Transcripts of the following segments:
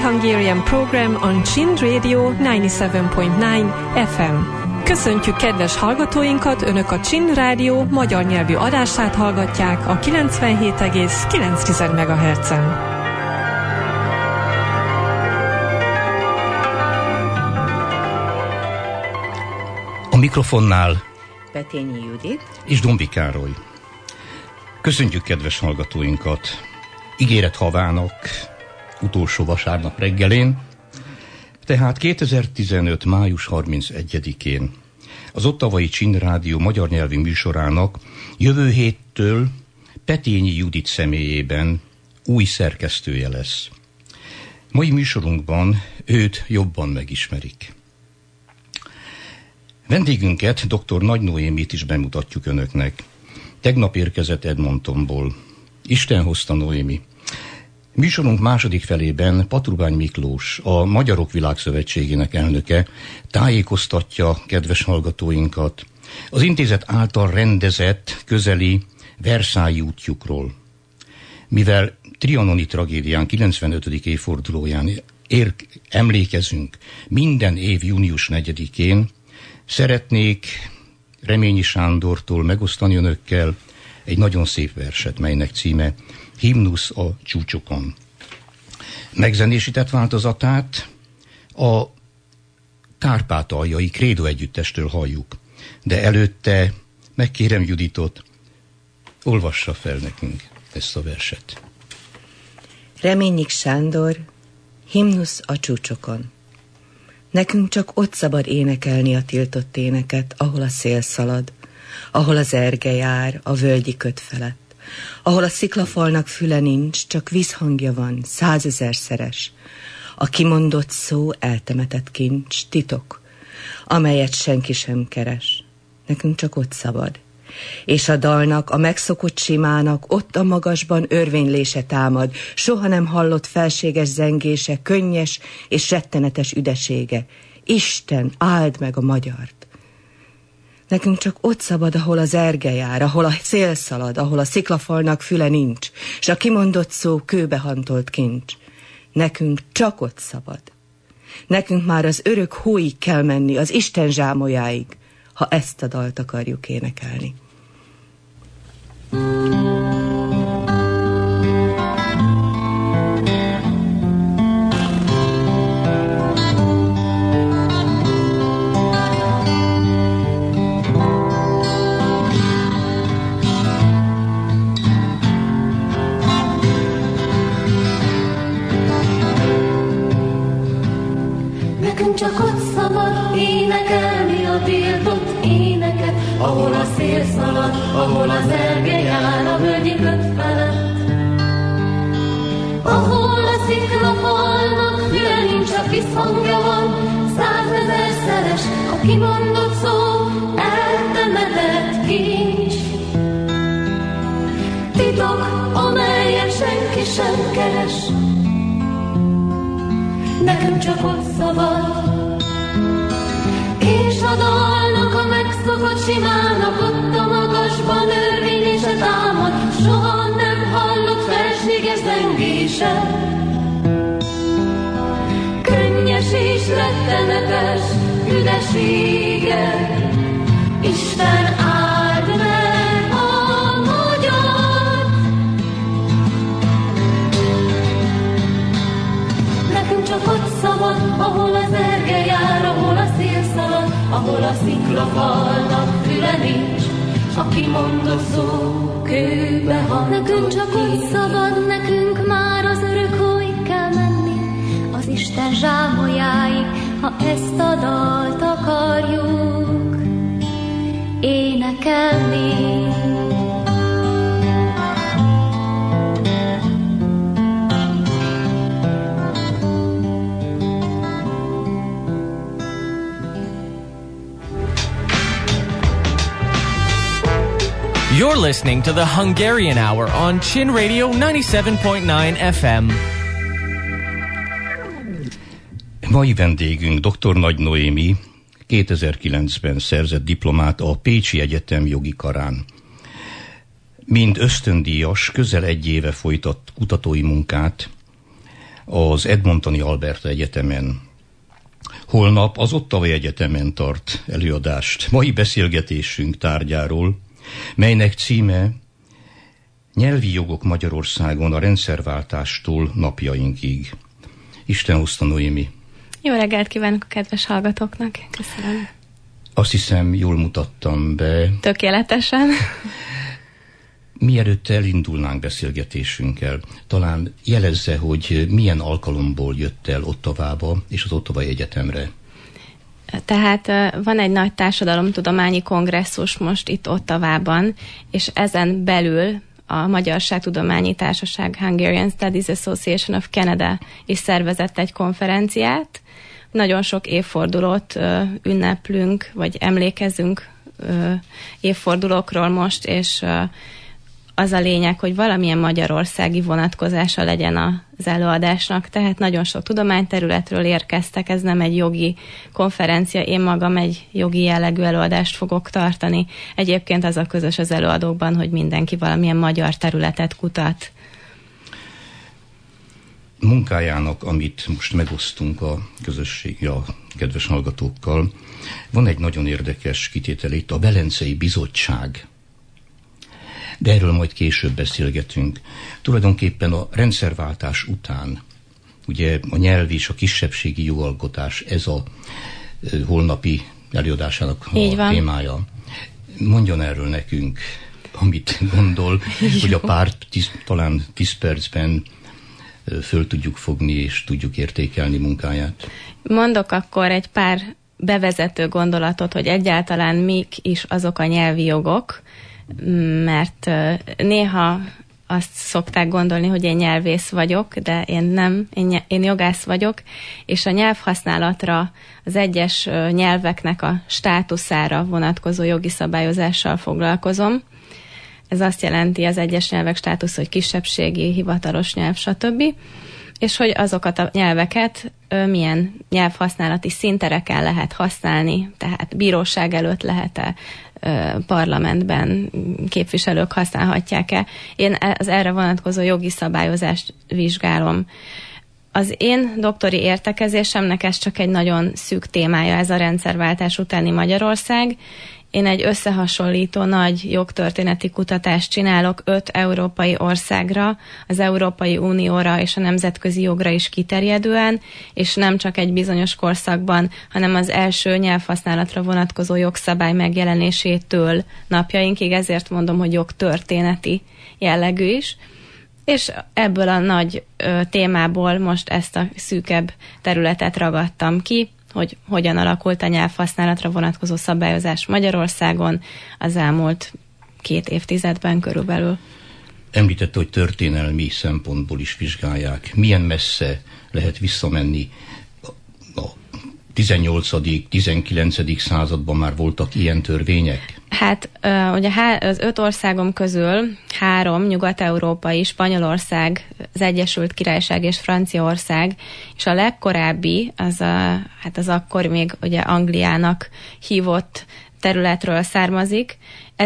Hungarian program on Chin Radio 97.9 FM. Köszöntjük kedves hallgatóinkat, Önök a Chin Rádió magyar nyelvű adását hallgatják a 97,9 MHz-en. A mikrofonnál Petényi Judit és Dombi Károly. Köszöntjük kedves hallgatóinkat ígéret havának utolsó vasárnap reggelén, tehát 2015. május 31-én az Ottawai Chin Rádió magyar nyelvi műsorának jövő héttől Petényi Judit személyében új szerkesztője lesz. Mai műsorunkban őt jobban megismerik. Vendégünket, dr. Nagy Noémit is bemutatjuk önöknek. Tegnap érkezett Edmontonból. Isten hozta, Noémi. Műsorunk második felében Patrubány Miklós, a Magyarok Világszövetségének elnöke tájékoztatja kedves hallgatóinkat az intézet által rendezett közeli Versailles útjukról. Mivel trianoni tragédián 95. évfordulóján emlékezünk minden év június 4-én, szeretnék Reményi Sándortól megosztani önökkel egy nagyon szép verset, melynek címe Himnusz a csúcsokon. Megzenésített változatát a kárpátaljai Krédo együttestől halljuk, de előtte megkérem Juditot, olvassa fel nekünk ezt a verset. Reményik Sándor, Himnusz a csúcsokon. Nekünk csak ott szabad énekelni a tiltott éneket, ahol a szél szalad, ahol az erge jár a völgyi köd felett, ahol a sziklafalnak füle nincs, csak vízhangja van, 100 000-szeres. A kimondott szó eltemetett kincs, titok, amelyet senki sem keres. Nekünk csak ott szabad. És a dalnak, a megszokott simának ott a magasban örvénylése támad, soha nem hallott felséges zengése, könnyes és rettenetes üdesége. Isten, áld meg a magyart! Nekünk csak ott szabad, ahol az erge jár, ahol a szél szalad, ahol a sziklafalnak füle nincs, s a kimondott szó kőbehantolt kincs. Nekünk csak ott szabad. Nekünk már az örök hóig kell menni, az Isten zsámolyáig, ha ezt a dalt akarjuk énekelni. Nekünk csak ott szabad énekelni a tiltott éneket, ahol a szél szalad, ahol az erge jár a völgyi köd felett. Ahol a sziklafalnak füle nincs, a visszhangja van, 100 000-szeres, a kimondott szó eltemetett kincs. Titok, amelyet senki sem keres, nekünk csak ott szabad. És a dalnak, a megszokott simának ott a magasban örvénylése támad, soha nem hallott felséges zengése. Könnyes és rettenetes üdesége. Isten áld meg a magyart! Nekünk csak ott szabad, ahol az erge jár, ahol a szél szalad, ahol a sziklafalnak füle nincs, s a kimondott szó kőbe hang. Nekünk csak ott szabad, nekünk már az örök hóig kell menni, az Isten zsámolyáig, ha ezt a dalt akarjuk énekelni. You're listening to the Hungarian Hour on Chin Radio 97.9 FM. Mai vendégünk dr. Nagy Noémi 2009-ben szerzett diplomát a Pécsi Egyetem jogi karán. Mind ösztöndíjas, közel 1 éve folytat kutatói munkát az Edmontoni Alberta Egyetemen. Holnap az Ottawa Egyetemen tart előadást mai beszélgetésünk tárgyáról, melynek címe Nyelvi jogok Magyarországon a rendszerváltástól napjainkig. Isten hozta, Noémi. Jó reggelt kívánok a kedves hallgatóknak. Köszönöm. Azt hiszem, jól mutattam be. Tökéletesen. Mielőtt elindulnánk beszélgetésünkkel, talán jelezze, hogy milyen alkalomból jött el Ottavába és az Ottawai Egyetemre. Tehát van egy nagy társadalomtudományi kongresszus most itt Ottawában, és ezen belül a Magyarságtudományi Társaság Hungarian Studies Association of Canada is szervezett egy konferenciát. Nagyon sok évfordulót ünneplünk, vagy emlékezünk évfordulókról most, és az a lényeg, hogy valamilyen magyarországi vonatkozása legyen az előadásnak, tehát nagyon sok tudományterületről érkeztek, ez nem egy jogi konferencia, én magam egy jogi jellegű előadást fogok tartani. Egyébként az a közös az előadókban, hogy mindenki valamilyen magyar területet kutat. Munkájának, amit most megosztunk a közösség, a kedves hallgatókkal, van egy nagyon érdekes kitétele itt, a Velencei Bizottság. De erről majd később beszélgetünk. Tulajdonképpen a rendszerváltás után, ugye a nyelvi és a kisebbségi jogalkotás, ez a holnapi előadásának a témája. Mondjon erről nekünk, amit gondol, hogy a talán 10 percben föl tudjuk fogni és tudjuk értékelni munkáját. Mondok akkor egy pár bevezető gondolatot, hogy egyáltalán mik is azok a nyelvi jogok, mert néha azt szokták gondolni, hogy én nyelvész vagyok, de én nem, én jogász vagyok, és a nyelvhasználatra, az egyes nyelveknek a státuszára vonatkozó jogi szabályozással foglalkozom. Ez azt jelenti az egyes nyelvek státusz, hogy kisebbségi, hivatalos nyelv, stb. És hogy azokat a nyelveket milyen nyelvhasználati szintereken lehet használni, tehát bíróság előtt lehet-e, parlamentben képviselők használhatják-e. Én az erre vonatkozó jogi szabályozást vizsgálom. Az én doktori értekezésemnek ez csak egy nagyon szűk témája, ez a rendszerváltás utáni Magyarország. Én egy összehasonlító nagy jogtörténeti kutatást csinálok 5 európai országra, az Európai Unióra és a nemzetközi jogra is kiterjedően, és nem csak egy bizonyos korszakban, hanem az első nyelvhasználatra vonatkozó jogszabály megjelenésétől napjainkig, ezért mondom, hogy jogtörténeti jellegű is. És ebből a nagy témából most ezt a szűkebb területet ragadtam ki, hogy hogyan alakult a nyelvhasználatra vonatkozó szabályozás Magyarországon az elmúlt 2 évtizedben körülbelül. Említette, hogy történelmi szempontból is vizsgálják. Milyen messze lehet visszamenni? A 18., 19. században már voltak ilyen törvények? Hát ugye az 5 országom közül 3 nyugat-európai, Spanyolország, az Egyesült Királyság és Franciaország, és a legkorábbi, az akkor még ugye Angliának hívott területről származik,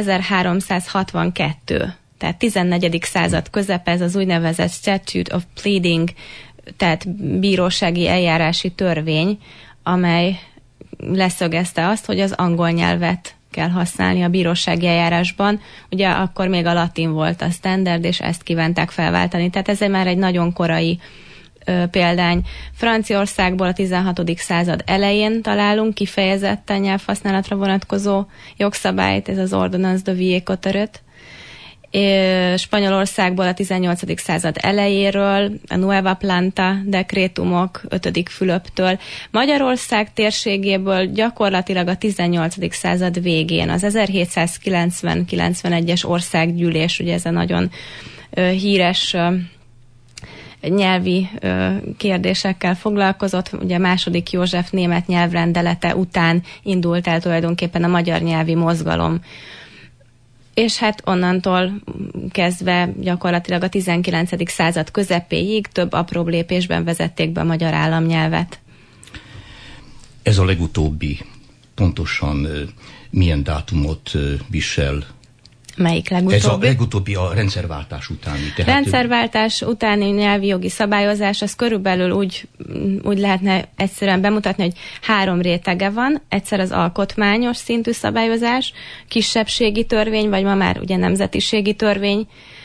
1362. Tehát 14. század közepe, ez az úgynevezett Statute of Pleading, tehát bírósági eljárási törvény, amely leszögezte azt, hogy az angol nyelvet kell használni a bírósági eljárásban. Ugye akkor még a latin volt a standard, és ezt kívánták felváltani. Tehát ez már egy nagyon korai példány. Franciaországból a 16. század elején találunk kifejezetten nyelvhasználatra vonatkozó jogszabályt, ez az Ordonnance de Vie Cotterêt. Spanyolországból a 18. század elejéről, a Nueva Planta dekrétumok 5. Fülöptől. Magyarország térségéből gyakorlatilag a 18. század végén, az 1790-91-es országgyűlés, ugye ez a nagyon híres nyelvi kérdésekkel foglalkozott, ugye második József német nyelvrendelete után indult el tulajdonképpen a magyar nyelvi mozgalom. És hát onnantól kezdve gyakorlatilag a 19. század közepéig több apróbb lépésben vezették be a magyar államnyelvet. Ez a legutóbbi pontosan milyen dátumot visel? Melyik legutóbbi? Ez a legutóbbi a rendszerváltás utáni. Tehát rendszerváltás utáni nyelvi jogi szabályozás, az körülbelül úgy lehetne egyszerűen bemutatni, hogy 3 rétege van. Egyszer az alkotmányos szintű szabályozás, kisebbségi törvény, vagy ma már ugye nemzetiségi törvény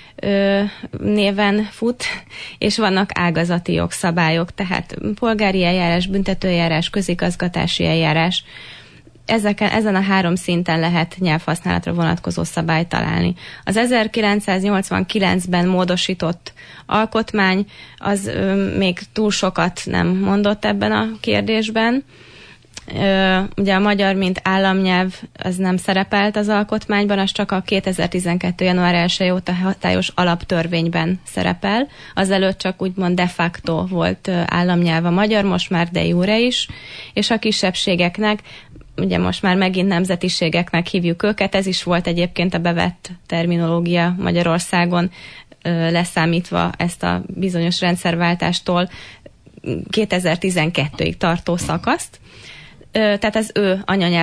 néven fut, és vannak ágazati jogszabályok, tehát polgári eljárás, büntetőeljárás, közigazgatási eljárás. Ezen a 3 szinten lehet nyelvhasználatra vonatkozó szabályt találni. Az 1989-ben módosított alkotmány az még túl sokat nem mondott ebben a kérdésben. Ugye a magyar, mint államnyelv, az nem szerepelt az alkotmányban, az csak a 2012. január 1 óta hatályos alaptörvényben szerepel. Azelőtt csak úgymond de facto volt államnyelv a magyar, most már de jure is, és a kisebbségeknek, ugye most már megint nemzetiségeknek hívjuk őket, ez is volt egyébként a bevett terminológia Magyarországon, leszámítva ezt a bizonyos rendszerváltástól 2012-ig tartó szakaszt. Tehát az ő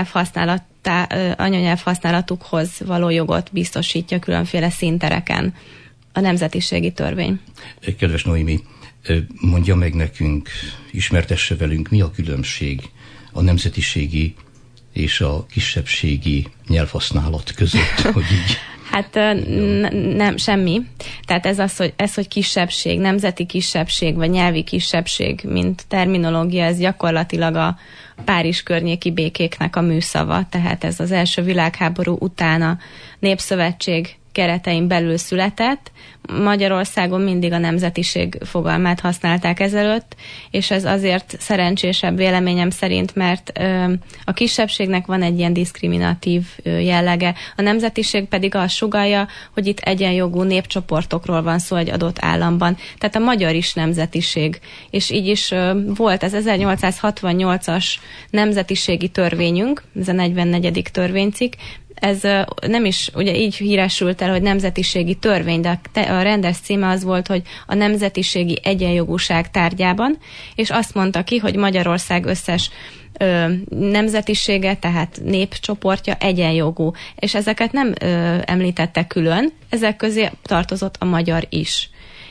anyanyelvhasználatukhoz való jogot biztosítja különféle színtereken a nemzetiségi törvény. Kedves Noémi, mondja meg nekünk, ismertesse velünk, mi a különbség a nemzetiségi és a kisebbségi nyelvhasználat között, hogy így... Hát nem, semmi. Tehát ez, hogy kisebbség, nemzeti kisebbség, vagy nyelvi kisebbség, mint terminológia, ez gyakorlatilag a Párizs környéki békéknek a műszava. Tehát ez az első világháború után a Népszövetség keretein belül született. Magyarországon mindig a nemzetiség fogalmát használták ezelőtt, és ez azért szerencsésebb véleményem szerint, mert a kisebbségnek van egy ilyen diszkriminatív jellege. A nemzetiség pedig azt sugallja, hogy itt egyenjogú népcsoportokról van szó egy adott államban. Tehát a magyar is nemzetiség. És így is volt az 1868-as nemzetiségi törvényünk, ez a 44. törvénycikk. Ez nem is, ugye így híresült el, hogy nemzetiségi törvény, de a rendes címe az volt, hogy a nemzetiségi egyenjogúság tárgyában, és azt mondta ki, hogy Magyarország összes nemzetisége, tehát népcsoportja egyenjogú, és ezeket nem említette külön, ezek közé tartozott a magyar is.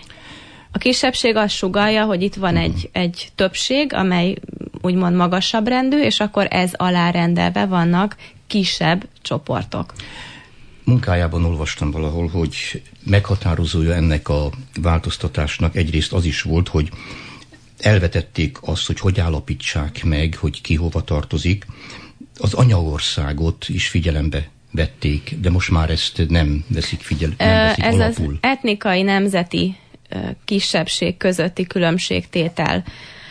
A kisebbség azt sugallja, hogy itt van egy többség, amely úgymond magasabb rendű, és akkor ez alárendelve vannak kisebb csoportok. Munkájában olvastam valahol, hogy meghatározója ennek a változtatásnak egyrészt az is volt, hogy elvetették azt, hogy állapítsák meg, hogy ki hova tartozik. Az anyaországot is figyelembe vették, de most már ezt nem veszik figyelembe. Ez alapul. Az etnikai nemzeti kisebbség közötti különbségtétel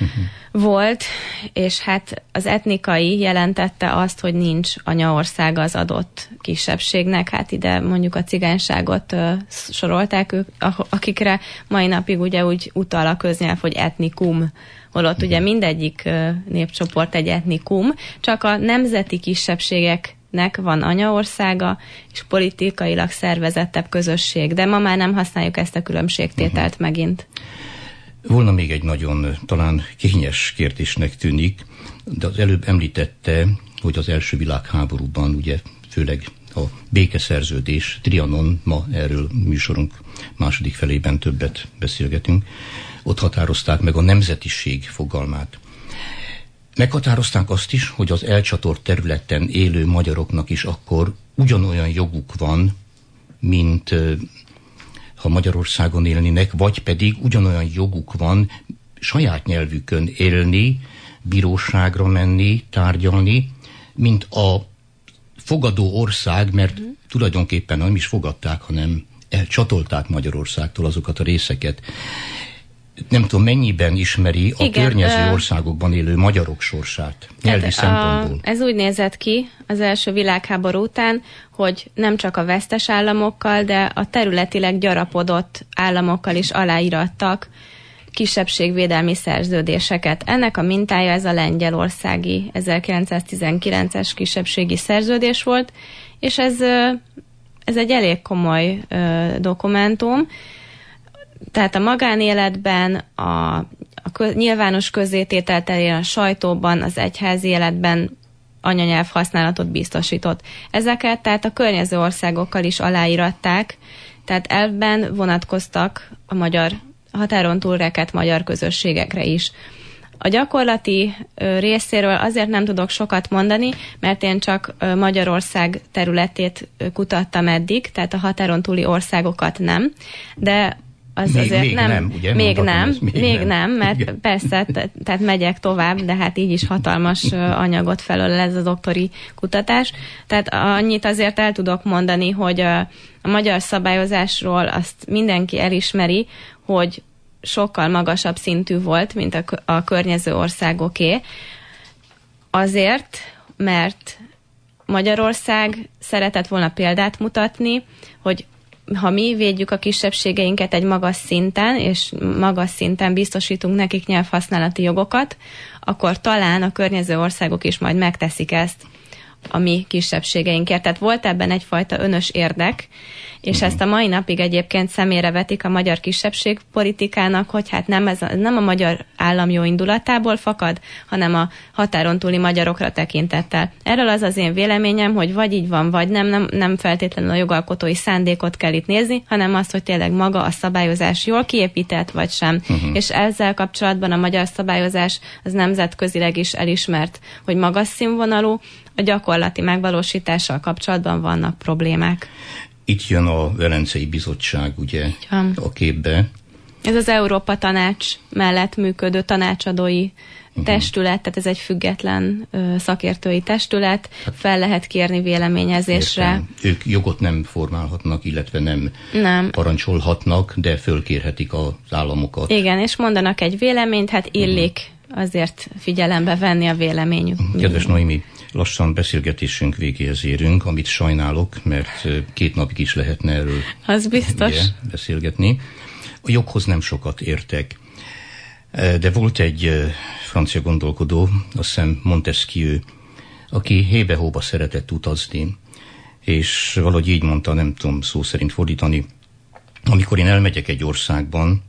volt, és hát az etnikai jelentette azt, hogy nincs anyaországa az adott kisebbségnek, hát ide mondjuk a cigányságot sorolták ők, akikre mai napig ugye úgy utal a köznyelv, hogy etnikum, holott ugye mindegyik népcsoport egy etnikum, csak a nemzeti kisebbségeknek van anyaországa, és politikailag szervezettebb közösség, de ma már nem használjuk ezt a különbségtételt megint. Volna még egy nagyon talán kényes kérdésnek tűnik, de az előbb említette, hogy az első világháborúban ugye főleg a békeszerződés, Trianon, ma erről műsorunk második felében többet beszélgetünk, ott határozták meg a nemzetiség fogalmát. Meghatározták azt is, hogy az elcsatolt területen élő magyaroknak is akkor ugyanolyan joguk van, mint ha Magyarországon élnének, vagy pedig ugyanolyan joguk van saját nyelvükön élni, bíróságra menni, tárgyalni, mint a fogadó ország, mert tulajdonképpen nem is fogadták, hanem elcsatolták Magyarországtól azokat a részeket. Nem tudom, mennyiben ismeri a környező országokban élő magyarok sorsát nyelvi szempontból. Ez úgy nézett ki az első világháború után, hogy nem csak a vesztes államokkal, de a területileg gyarapodott államokkal is aláírattak kisebbségvédelmi szerződéseket. Ennek a mintája ez a lengyelországi 1919-es kisebbségi szerződés volt, és ez egy elég komoly dokumentum. Tehát a magánéletben, a nyilvános közzététel terén, a sajtóban, az egyházi életben anyanyelv használatot biztosított. Ezeket tehát a környező országokkal is aláíratták, tehát elvben vonatkoztak a magyar határon túl rekedt magyar közösségekre is. A gyakorlati részéről azért nem tudok sokat mondani, mert én csak Magyarország területét kutattam eddig, tehát a határon túli országokat nem, de az azért nem, ugye? Még nem, mert igen. Persze, tehát megyek tovább, de hát így is hatalmas anyagot felölel ez a doktori kutatás. Tehát annyit azért el tudok mondani, hogy a magyar szabályozásról azt mindenki elismeri, hogy sokkal magasabb szintű volt, mint a környező országoké. Azért, mert Magyarország szeretett volna példát mutatni, hogy ha mi védjük a kisebbségeinket egy magas szinten, és magas szinten biztosítunk nekik nyelvhasználati jogokat, akkor talán a környező országok is majd megteszik ezt a mi kisebbségeinkért. Tehát volt ebben egyfajta önös érdek, és ezt a mai napig egyébként szemére vetik a magyar kisebbségpolitikának, hogy hát nem a magyar állam jó indulatából fakad, hanem a határon túli magyarokra tekintettel. Erről az én véleményem, hogy vagy így van, vagy nem feltétlenül a jogalkotói szándékot kell itt nézni, hanem azt, hogy tényleg maga a szabályozás jól kiépített, vagy sem. És ezzel kapcsolatban a magyar szabályozás az nemzetközileg is elismert, hogy magas színvonalú, a gyakorlati megvalósítással kapcsolatban vannak problémák. Itt jön a Velencei Bizottság, ugye, a képbe. Ez az Európa Tanács mellett működő tanácsadói testület, tehát ez egy független szakértői testület, fel lehet kérni véleményezésre. Értem. Ők jogot nem formálhatnak, illetve nem parancsolhatnak, de fölkérhetik az államokat. Igen, és mondanak egy véleményt, hát illik azért figyelembe venni a véleményük. Kedves Noémi, lassan beszélgetésünk végéhez érünk, amit sajnálok, mert 2 napig is lehetne erről az biztos. Ugye, beszélgetni. A joghoz nem sokat értek, de volt egy francia gondolkodó, azt hiszem Montesquieu, aki hébe-hóba szeretett utazni, és valahogy így mondta, nem tudom szó szerint fordítani, amikor én elmegyek egy országban,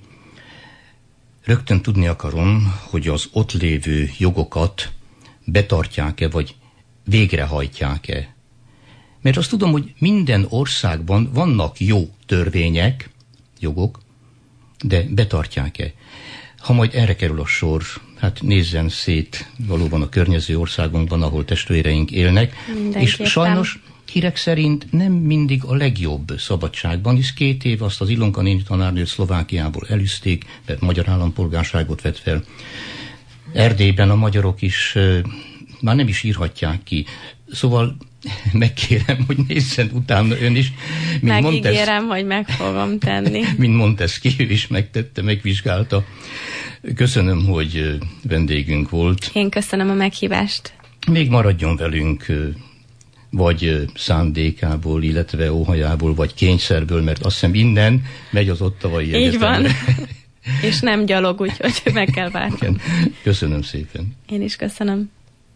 rögtön tudni akarom, hogy az ott lévő jogokat betartják-e, vagy végrehajtják-e. Mert azt tudom, hogy minden országban vannak jó törvények, jogok, de betartják-e. Ha majd erre kerül a sor, hát nézzen szét valóban a környező országunkban, ahol testvéreink élnek, és sajnos hírek szerint nem mindig a legjobb szabadságban, hisz 2 év azt az Ilonka néni tanárnőt Szlovákiából elűzték, mert magyar állampolgárságot vett fel. Erdélyben a magyarok is már nem is írhatják ki. Szóval megkérem, hogy nézzen utána ön is. Megígérem, hogy meg fogom tenni. Mint Montesquieu is megtette, megvizsgálta. Köszönöm, hogy vendégünk volt. Én köszönöm a meghívást. Még maradjon velünk, vagy szándékából, illetve óhajából, vagy kényszerből, mert azt hiszem innen megy az Ottawai Egyetemre. Így van. És nem gyalog, úgyhogy meg kell várni. Köszönöm szépen. Én is köszönöm.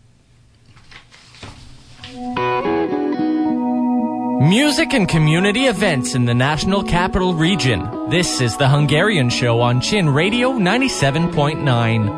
Music and community events in the National Capital Region. This is the Hungarian Show on Chin Radio 97.9.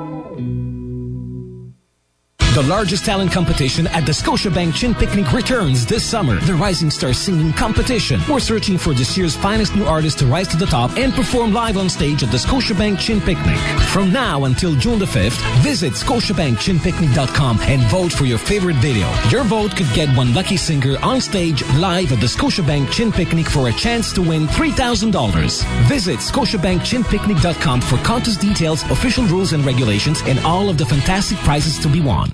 The largest talent competition at the Scotiabank Chin Picnic returns this summer. The Rising Star Singing Competition. We're searching for this year's finest new artists to rise to the top and perform live on stage at the Scotiabank Chin Picnic. From now until June the 5th, visit scotiabankchinpicnic.com and vote for your favorite video. Your vote could get one lucky singer on stage live at the Scotiabank Chin Picnic for a chance to win $3,000. Visit scotiabankchinpicnic.com for contest details, official rules and regulations, and all of the fantastic prizes to be won.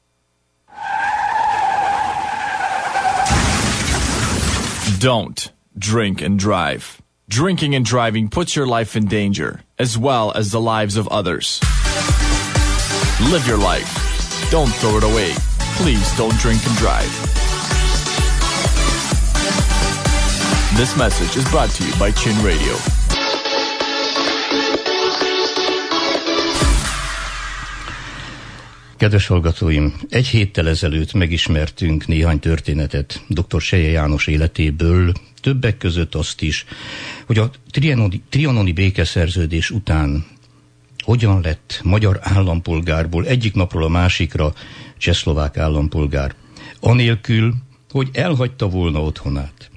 Don't drink and drive. Drinking and driving puts your life in danger, as well as the lives of others. Live your life. Don't throw it away. Please don't drink and drive. This message is brought to you by Chin Radio. Kedves hallgatóim, 1 héttel ezelőtt megismertünk néhány történetet dr. Selye János életéből, többek között azt is, hogy a trianoni békeszerződés után hogyan lett magyar állampolgárból egyik napról a másikra csehszlovák állampolgár, anélkül, hogy elhagyta volna otthonát.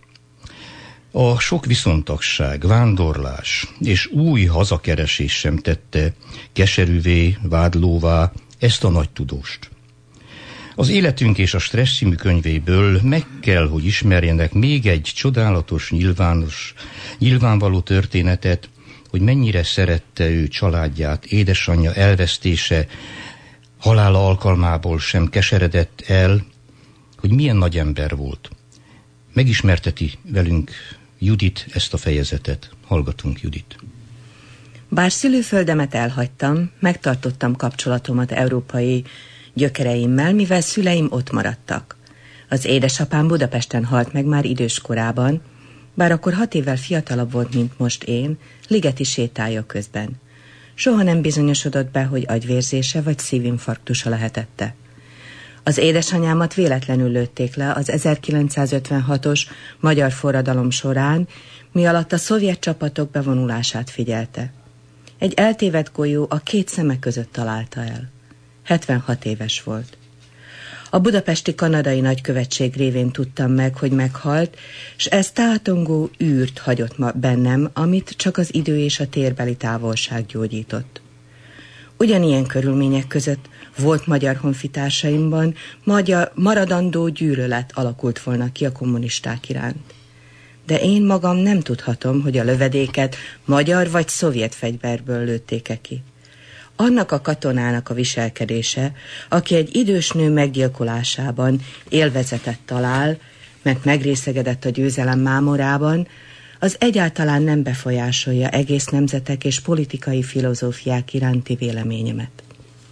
A sok viszontagság, vándorlás és új hazakeresés sem tette keserűvé, vádlóvá ezt a nagy tudóst. Az Életünk és a Stressz című könyvéből meg kell, hogy ismerjenek még egy csodálatos, nyilvánvaló történetet, hogy mennyire szerette ő családját, édesanyja elvesztése, halála alkalmából sem keseredett el, hogy milyen nagy ember volt. Megismerteti velünk Judit ezt a fejezetet. Hallgatunk, Judit. Bár szülőföldemet elhagytam, megtartottam kapcsolatomat európai gyökereimmel, mivel szüleim ott maradtak. Az édesapám Budapesten halt meg már idős korában, bár akkor 6 évvel fiatalabb volt, mint most én, ligeti sétája közben. Soha nem bizonyosodott be, hogy agyvérzése vagy szívinfarktusa lehetette. Az édesanyámat véletlenül lőtték le az 1956-os magyar forradalom során, mi alatt a szovjet csapatok bevonulását figyelte. Egy eltévedt golyó a 2 szeme között találta el. 76 éves volt. A budapesti kanadai nagykövetség révén tudtam meg, hogy meghalt, s ez tátongó űrt hagyott bennem, amit csak az idő és a térbeli távolság gyógyított. Ugyanilyen körülmények között volt magyar honfitársaimban maradandó gyűlölet alakult volna ki a kommunisták iránt. De én magam nem tudhatom, hogy a lövedéket magyar vagy szovjet fegyverből lőtték-e ki. Annak a katonának a viselkedése, aki egy idős nő meggyilkolásában élvezetet talál, mert megrészegedett a győzelem mámorában, az egyáltalán nem befolyásolja egész nemzetek és politikai filozófiák iránti véleményemet.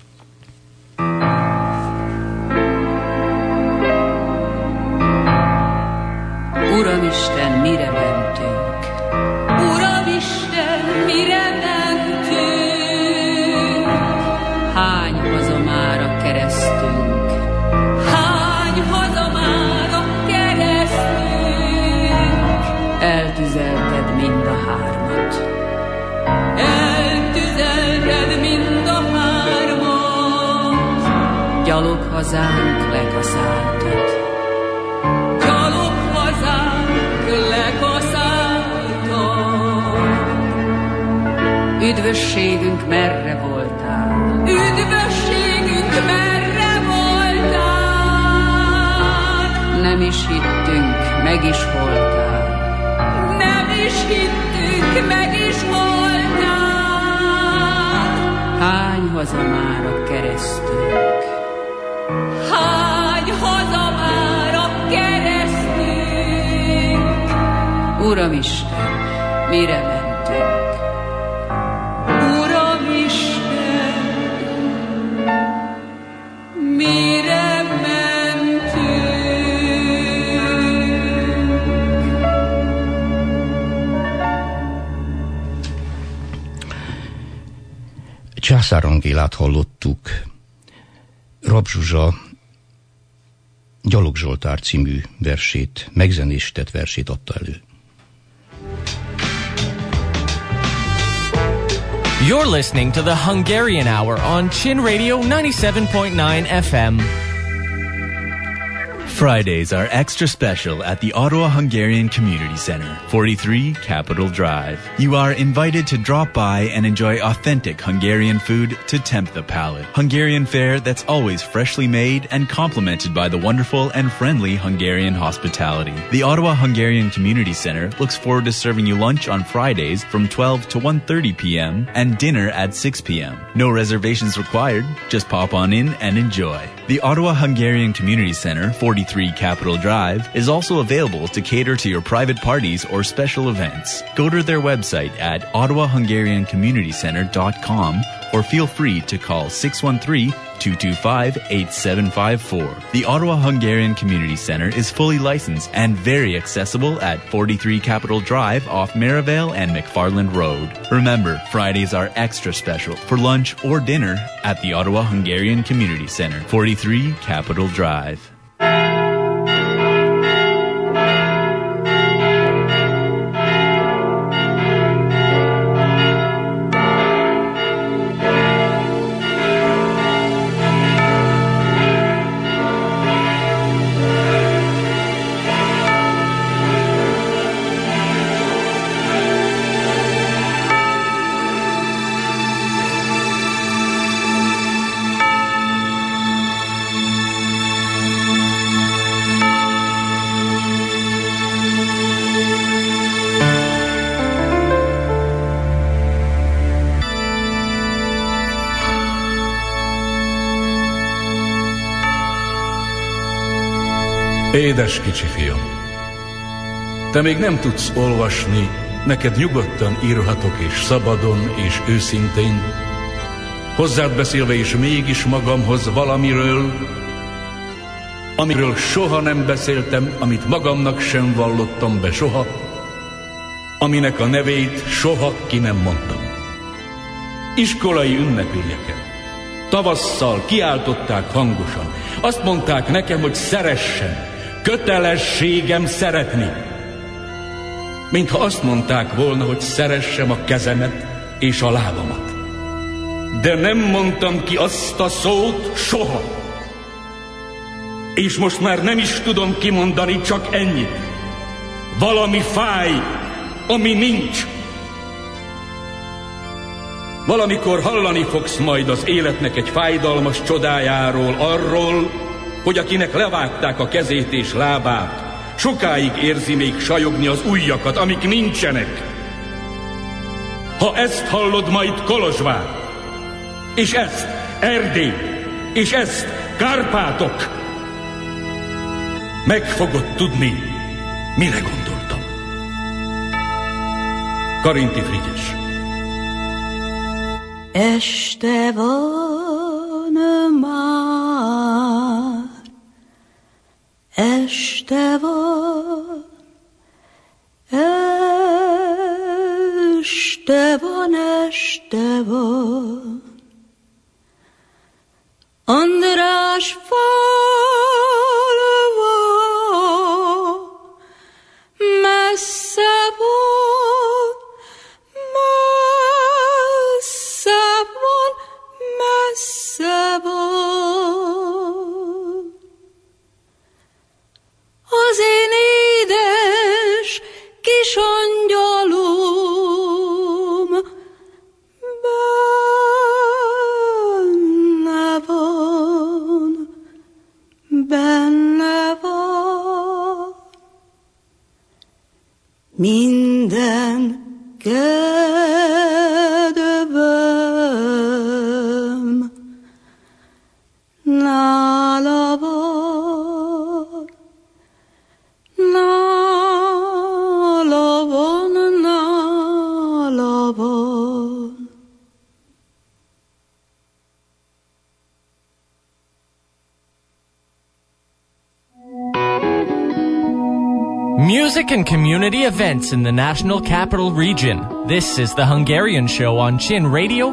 Uramisten, mire mentünk? Uramisten, mire mentünk? Hány haza már a keresztünk? Hány haza már a keresztünk? Eltüzelted mind a hármat. Eltüzelted mind a hármat. Gyalog hazánk lekaszáltat. Üdvösségünk merre voltál? Üdvösségünk merre voltál? Nem is hittünk, meg is voltál. Nem is hittünk, meg is voltál. Hány haza már a keresztünk? Hány haza már a keresztünk? Uramisten, mire mentünk? Császár Angélát hallottuk, Rab Zsuzsa Gyalog Zsoltár című versét, megzenésített versét adta elő. You're listening to the Hungarian Hour on Chin Radio 97.9 FM. Fridays are extra special at the Ottawa Hungarian Community Centre, 43 Capitol Drive. You are invited to drop by and enjoy authentic Hungarian food to tempt the palate. Hungarian fare that's always freshly made and complemented by the wonderful and friendly Hungarian hospitality. The Ottawa Hungarian Community Centre looks forward to serving you lunch on Fridays from 12 to 1:30 p.m. and dinner at 6 p.m. No reservations required, just pop on in and enjoy. The Ottawa Hungarian Community Centre, 43 Capitol Drive, is also available to cater to your private parties or special events. Go to their website at ottawahungariancommunitycentre.com or feel free to call 613-225-8754. The Ottawa Hungarian Community Centre is fully licensed and very accessible at 43 Capitol Drive off Merivale and McFarland Road. Remember, Fridays are extra special for lunch or dinner at the Ottawa Hungarian Community Centre, 43 Capitol Drive. Édes kicsi fiam, te még nem tudsz olvasni, neked nyugodtan írhatok és szabadon és őszintén, hozzád beszélve és mégis magamhoz valamiről, amiről soha nem beszéltem, amit magamnak sem vallottam be soha, aminek a nevét soha ki nem mondtam. Iskolai ünnepélyeken, tavasszal kiáltották hangosan. Azt mondták nekem, hogy szeressen, kötelességem szeretni. Mintha azt mondták volna, hogy szeressem a kezemet és a lábamat. De nem mondtam ki azt a szót soha. És most már nem is tudom kimondani, csak ennyit. Valami fáj, ami nincs. Valamikor hallani fogsz majd az életnek egy fájdalmas csodájáról, arról, hogy akinek levágták a kezét és lábát, sokáig érzi még sajogni az ujjakat, amik nincsenek. Ha ezt hallod majd Kolozsvár, és ezt Erdély, és ezt Kárpátok, meg fogod tudni, mire gondoltam. Karinti Frigyes. Este van már, este van, este van, este van. András falva messze van, messze van, messze van. Az én édes kis angyalom benne van, minden kedvem nála van, nála van, nála van. Music and community events in the National Capital Region. This is the Hungarian Show on Chin Radio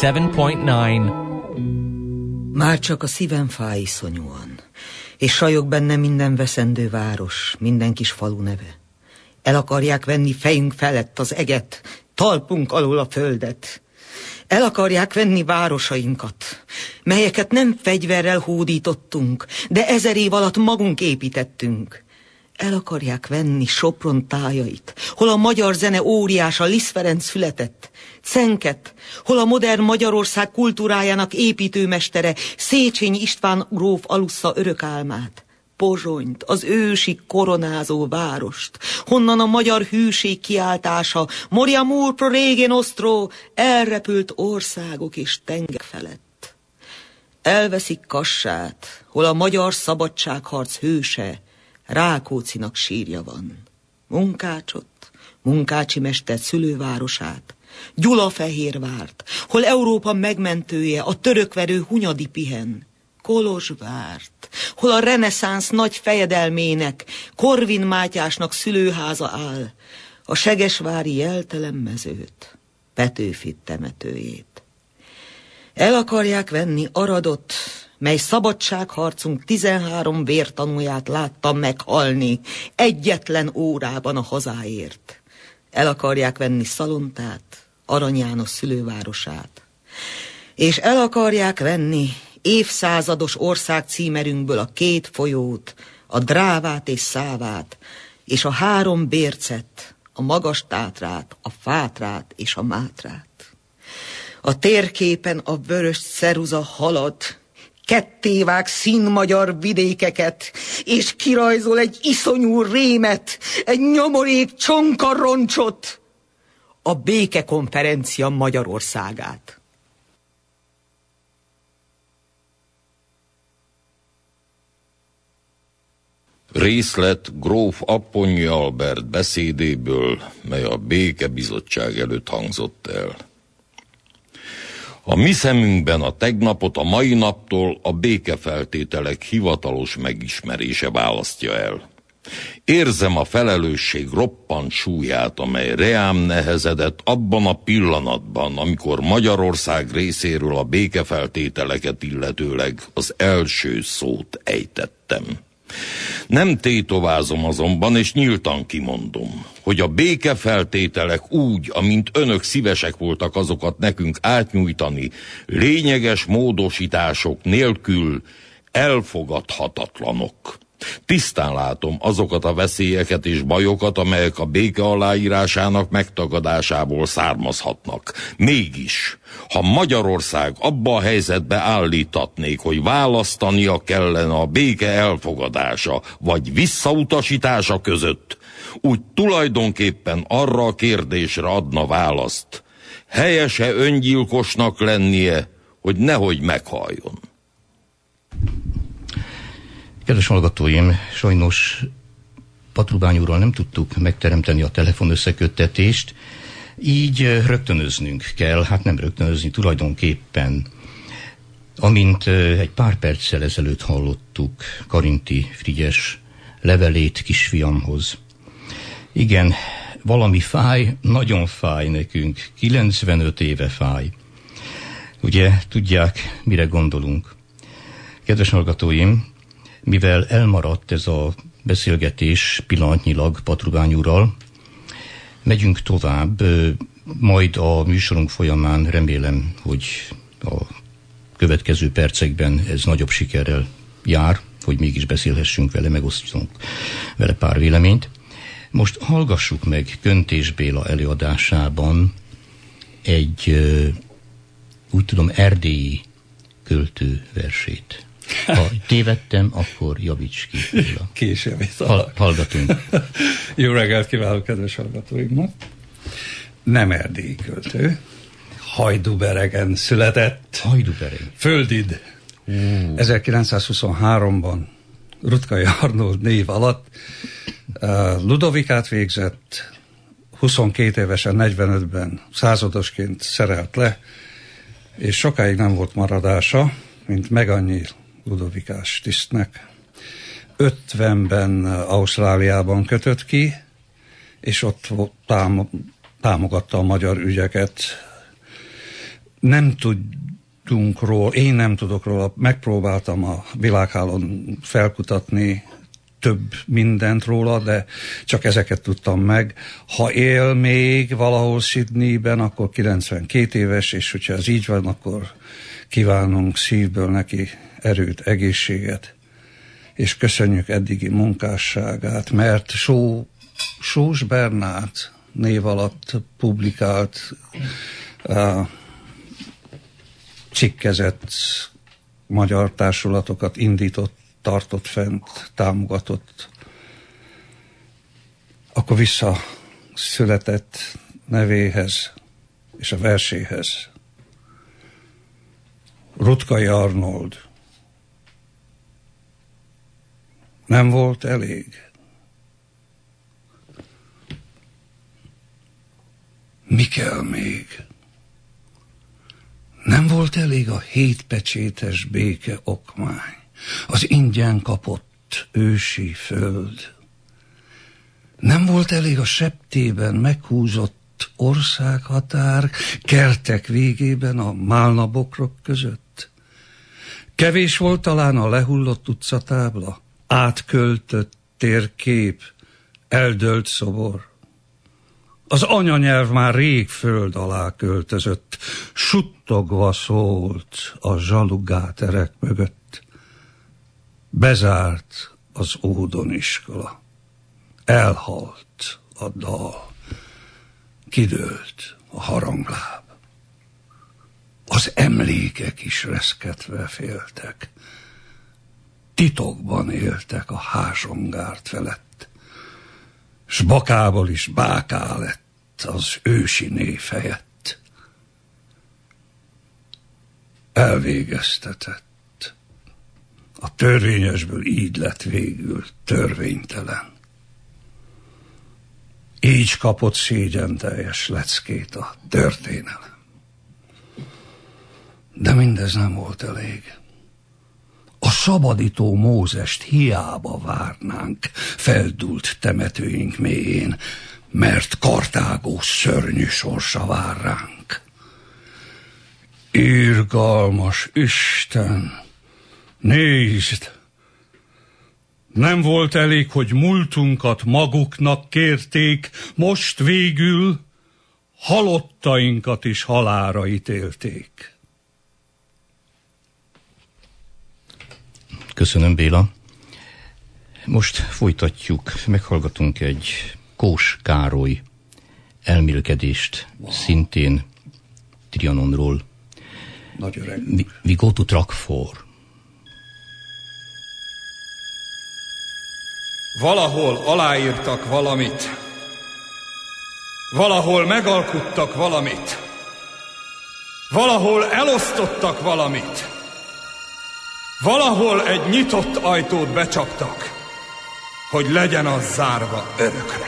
97.9. Már csak a szívem fáj iszonyúan, és sajog benne minden veszendő város, minden kis falu neve. El akarják venni fejünk felett az eget, talpunk alól a földet. El akarják venni városainkat, melyeket nem fegyverrel hódítottunk, de 1000 év alatt magunk építettünk. El akarják venni Sopron tájait, hol a magyar zene óriása Liszt Ferenc született, Cenket, hol a modern Magyarország kultúrájának építőmestere Széchenyi István gróf alussza örök álmát, Pozsonyt, az ősi koronázó várost, honnan a magyar hűség kiáltása Moria mur pro rege nostro elrepült országok és tenger felett. Elveszik Kassát, hol a magyar szabadságharc hőse Rákóczinak sírja van. Munkácsot, Munkácsi mester szülővárosát, Gyulafehérvárt, hol Európa megmentője, a törökverő Hunyadi pihen, Kolozsvárt, hol a reneszánsz nagy fejedelmének, Korvin Mátyásnak szülőháza áll, a segesvári jeltelen mezőt, Petőfi temetőjét. El akarják venni Aradot, mely szabadságharcunk 13 vértanúját láttam meghalni egyetlen órában a hazáért. El akarják venni Szalontát, Arany János szülővárosát. És el akarják venni évszázados országcímerünkből a 2 folyót, a Drávát és Szávát, és a 3 bércet, a Magas-Tátrát, a Fátrát és a Mátrát. A térképen a vörös ceruza halad, kettévág színmagyar vidékeket, és kirajzol egy iszonyú rémet, egy nyomorék csonkaroncsot, a békekonferencia Magyarországát. Részlet gróf Apponyi Albert beszédéből, mely a Békebizottság előtt hangzott el. A mi szemünkben a tegnapot a mai naptól a békefeltételek hivatalos megismerése választja el. Érzem a felelősség roppant súlyát, amely reám nehezedett abban a pillanatban, amikor Magyarország részéről a békefeltételeket illetőleg az első szót ejtettem. Nem tétovázom azonban, és nyíltan kimondom, hogy a békefeltételek úgy, amint önök szívesek voltak azokat nekünk átnyújtani, lényeges módosítások nélkül elfogadhatatlanok. Tisztán látom azokat a veszélyeket és bajokat, amelyek a béke aláírásának megtagadásából származhatnak. Mégis, ha Magyarország abba a helyzetbe állítatnék, hogy választania kellene a béke elfogadása vagy visszautasítása között, úgy tulajdonképpen arra a kérdésre adna választ, helyese öngyilkosnak lennie, hogy nehogy meghalljon. Kedves hallgatóim, sajnos Patrubány úrral nem tudtuk megteremteni a telefonösszeköttetést, így rögtönöznünk kell, hát nem rögtönözni, tulajdonképpen. Amint egy pár perccel ezelőtt hallottuk Karinti Frigyes levelét kisfiamhoz. Igen, valami fáj, nagyon fáj nekünk, 95 éve fáj. Ugye, tudják, mire gondolunk. Kedves hallgatóim, mivel elmaradt ez a beszélgetés pillanatnyilag Patrubány úrral, megyünk tovább, majd a műsorunk folyamán remélem, hogy a következő percekben ez nagyobb sikerrel jár, hogy mégis beszélhessünk vele, megosztunk vele pár véleményt. Most hallgassuk meg Köntés Béla előadásában egy, úgy tudom, erdélyi költő versét. Ha tévedtem, akkor javíts ki. Később hallgatunk. Jó reggelt kívánok kedves hallgatóimnak. Nem erdélyi költő. Hajdúberegen született. Hajdúbereg. Földid. 1923-ban Rutkai Arnold név alatt Ludovikát végzett, 22 évesen, 45-ben századosként szerelt le, és sokáig nem volt maradása, mint meg annyi ludovikás tisztnek. 50-ben Ausztráliában kötött ki, és ott támogatta a magyar ügyeket. Nem tudunk róla, én nem tudok róla, megpróbáltam a világhálón felkutatni több mindent róla, de csak ezeket tudtam meg. Ha él még valahol Sydneyben, akkor 92 éves, és hogyha ez így van, akkor kívánunk szívből neki erőt, egészséget, és köszönjük eddigi munkásságát, mert Sós Bernát név alatt publikált, cikkezett, magyar társulatokat indított, tartott fent, támogatott. Akkor visszaszületett nevéhez és a verséhez. Rutkai Arnold. Nem volt elég. Mi kell még? Nem volt elég a 7 pecsétes béke okmány, az ingyen kapott ősi föld. Nem volt elég a septében meghúzott országhatár, kertek végében a málnabokrok között. Kevés volt talán a lehullott utcatábla, átköltött térkép, eldőlt szobor. Az anyanyelv már rég föld alá költözött, suttogva szólt a zsalugáterek mögött. Bezárt az ódoniskola, elhalt a dal, kidőlt a harangláb. Az emlékek is reszketve féltek, titokban éltek a házsongárt felett, s bakából is báká lett az ősi név helyett. Elvégeztetett a a törvényesből így lett végül törvénytelen. Így kapott szégyenteljes leckét a történelem. De mindez nem volt elég. A szabadító Mózest hiába várnánk feldúlt temetőink mélyén, mert Kartágó szörnyű sorsa vár ránk. Irgalmas Isten, nézd! Nem volt elég, hogy múltunkat maguknak kérték, most végül halottainkat is halálra ítélték. Köszönöm, Béla. Most folytatjuk, meghallgatunk egy Kós Károly elmélkedést, szintén Trianonról. Nagy öreg. We go to track 4. Valahol aláírtak valamit, valahol megalkuttak valamit, valahol elosztottak valamit, valahol egy nyitott ajtót becsaptak, hogy legyen az zárva örökre.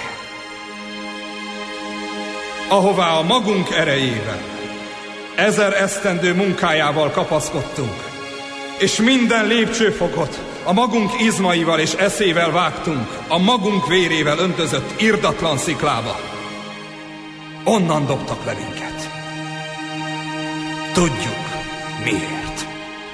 Ahová a magunk erejével, 1000 esztendő munkájával kapaszkodtunk, és minden lépcsőfokot a magunk izmaival és eszével vágtunk, a magunk vérével öntözött irdatlan sziklába. Onnan dobtak le minket. Tudjuk, miért.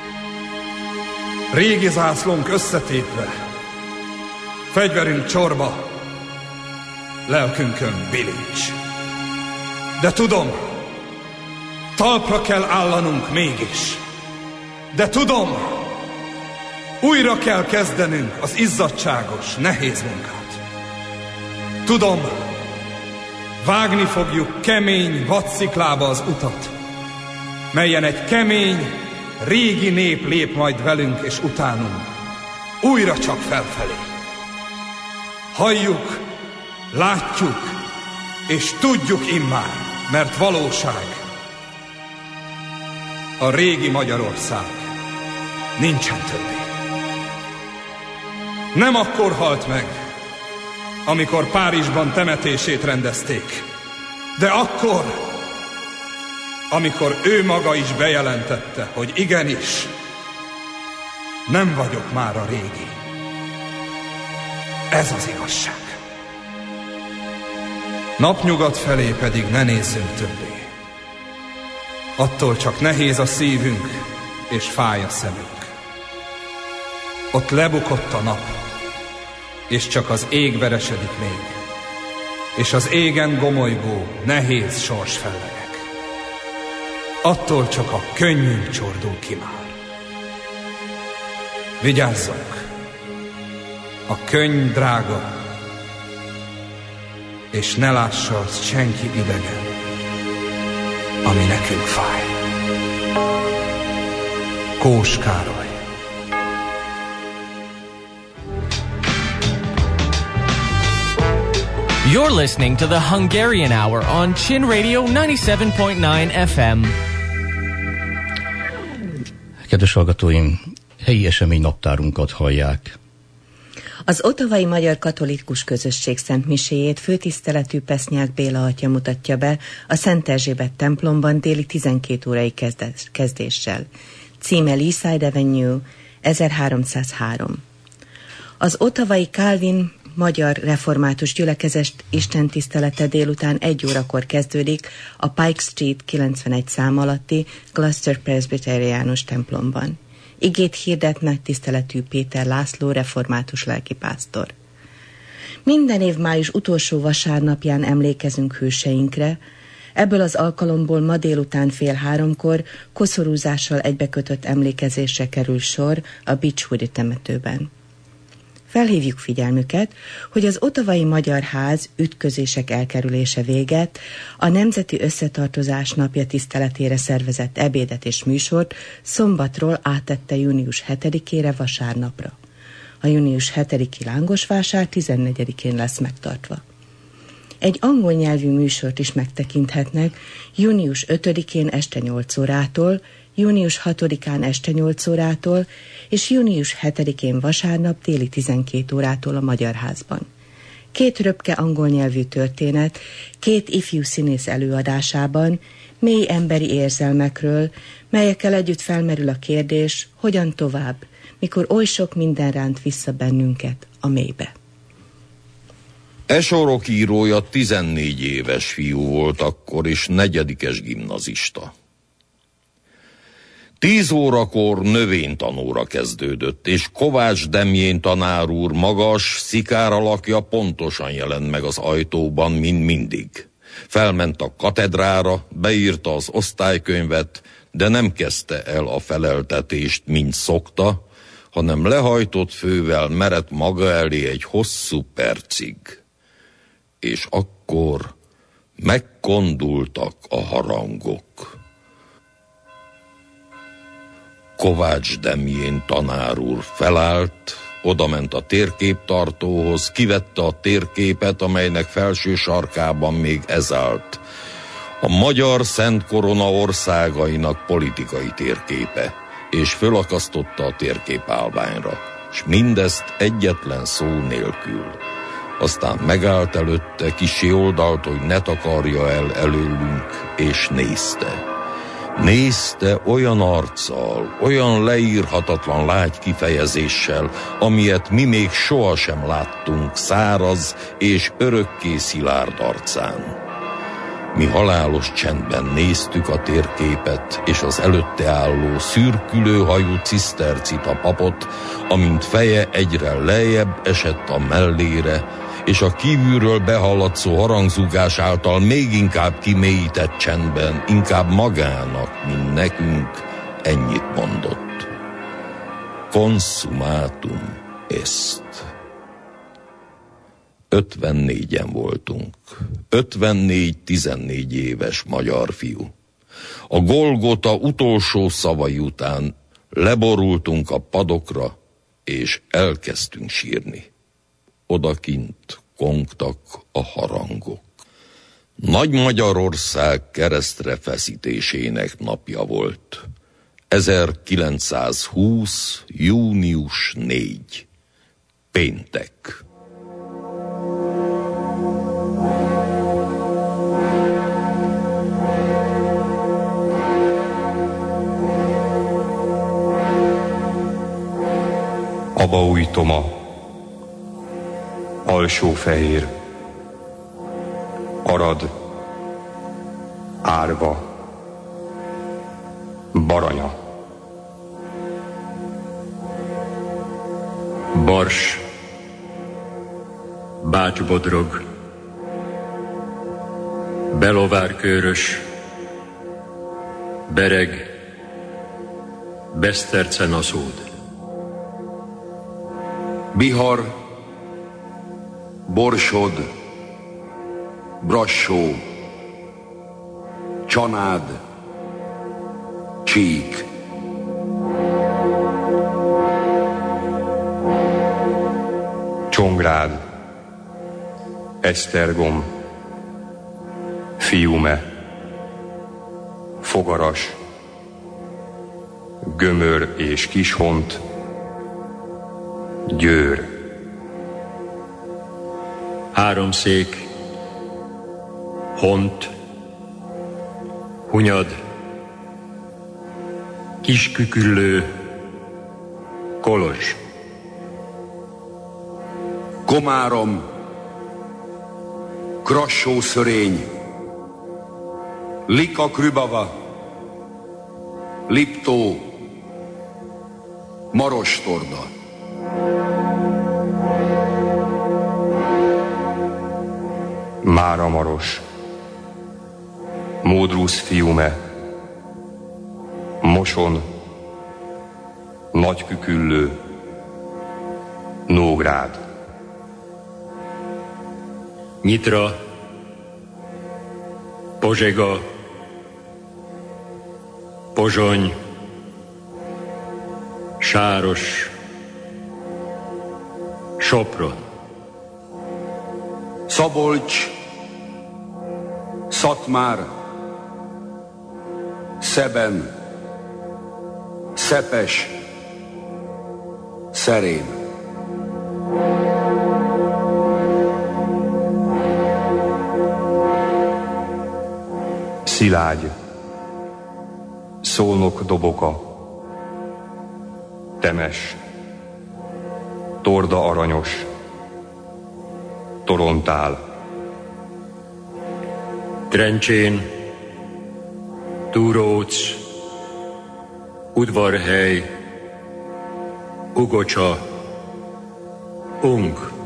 Régi zászlónk összetépve, fegyverünk csorba, lelkünkön bilincs. De tudom, talpra kell állanunk mégis. De tudom, újra kell kezdenünk az izzadságos, nehéz munkát. Tudom, vágni fogjuk kemény vadsziklába az utat, melyen egy kemény, régi nép lép majd velünk és utánunk, újra csak felfelé. Halljuk, látjuk, és tudjuk immár, mert valóság. A régi Magyarország nincsen többé. Nem akkor halt meg, amikor Párizsban temetését rendezték, de akkor, amikor ő maga is bejelentette, hogy igenis, nem vagyok már a régi. Ez az igazság. Napnyugat felé pedig ne nézzünk többé. Attól csak nehéz a szívünk, és fáj a szemünk. Ott lebukott a nap, és csak az ég veresedik még, és az égen gomolygó, nehéz sors fellegek. Attól csak a könnyünk csordul ki már. Vigyázzunk! A könny drága, és ne lássa azt senki idegen, ami nekünk fáj. Kós Károly. You're listening to the Hungarian Hour on Chin Radio 97.9 FM. Kedves hallgatóim, helyi esemény naptárunkat hallják. Az ottavai magyar katolikus közösség szent miséjét főtiszteletű Pesznyák Béla atya mutatja be a Szent Erzsébet templomban déli 12 órai kezdéssel. Címe Leaside Avenue, 1303. Az ottavai Calvin magyar református gyülekezet istentisztelete délután 1 órakor kezdődik a Pike Street 91 szám alatti Gloucester Presbyteriánus templomban. Igét hirdet nagy tiszteletű Péter László református lelkipásztor. Minden év május utolsó vasárnapján emlékezünk hőseinkre, ebből az alkalomból ma délután 2:30 koszorúzással egybekötött emlékezésre kerül sor a Beechwoodi temetőben. Felhívjuk figyelmüket, hogy az Ottavai Magyar Ház ütközések elkerülése véget a Nemzeti Összetartozás napja tiszteletére szervezett ebédet és műsort szombatról áttette június 7-ére vasárnapra. A június 7-i lángosvásár 14-én lesz megtartva. Egy angol nyelvű műsort is megtekinthetnek június 5-én este 8 órától, június 6-án este 8 órától, és június 7-én vasárnap déli 12 órától a Magyar Házban. 2 röpke angol nyelvű történet, 2 ifjú színész előadásában, mély emberi érzelmekről, melyekkel együtt felmerül a kérdés, hogyan tovább, mikor oly sok minden ránt vissza bennünket a mélybe. E sorok írója 14 éves fiú volt akkor, és 4. gimnazista. 10 órakor növénytanóra kezdődött, és Kovács Demjén tanár úr magas, szikár alakja pontosan jelent meg az ajtóban, mint mindig. Felment a katedrára, beírta az osztálykönyvet, de nem kezdte el a feleltetést, mint szokta, hanem lehajtott fővel merett maga elé egy hosszú percig. És akkor megkondultak a harangok. Kovács Demjén tanár úr felállt, odament a térképtartóhoz, kivette a térképet, amelynek felső sarkában még ez állt. A Magyar Szent Korona országainak politikai térképe, és fölakasztotta a térképállványra, és mindezt egyetlen szó nélkül. Aztán megállt előtte, kissé oldalt, hogy ne takarja el előlünk, és nézte. Nézte olyan arccal, olyan leírhatatlan lágy kifejezéssel, amilyet mi még sohasem láttunk száraz és örökké szilárd arcán. Mi halálos csendben néztük a térképet és az előtte álló szürkülő hajú cisztercita papot, amint feje egyre lejjebb esett a mellére, és a kívülről behallatszó harangzúgás által még inkább kimélyített csendben, inkább magának, mint nekünk, ennyit mondott. Consummatum est. 54-en voltunk. 54-14 éves magyar fiú. A Golgota utolsó szavai után leborultunk a padokra, és elkezdtünk sírni. Odakint kongtak a harangok. Nagy Magyarország keresztre feszítésének napja volt. 1920. június 4. Péntek. Abaújtoma, Alsófehér, Arad, Árva, Baranya, Bars, Bács-Bodrog, Belovár-Körös, Bereg, Beszterce-Naszód, Bihar, Borsod, Brassó, Csanád, Csík. Csongrád, Esztergom, Fiume, Fogaras, Gömör és Kishont, Győr. Háromszék, Hont, Hunyad, Kisküküllő, Kolozs. Komárom, Krassó-Szörény, Lika-Krübava, Liptó, Marostorda. Máramaros, Módrusz-Fiume, Moson, Nagyküküllő, Nógrád. Nyitra, Pozsega, Pozsony, Sáros, Sopron. Szabolcs, Szatmár, Szeben, szepes, szerém. Szilágy, Szolnok doboka, Temes, Torda aranyos, Torontál. Trencsén, Túróc, Udvarhely, Ugocsa, Ung.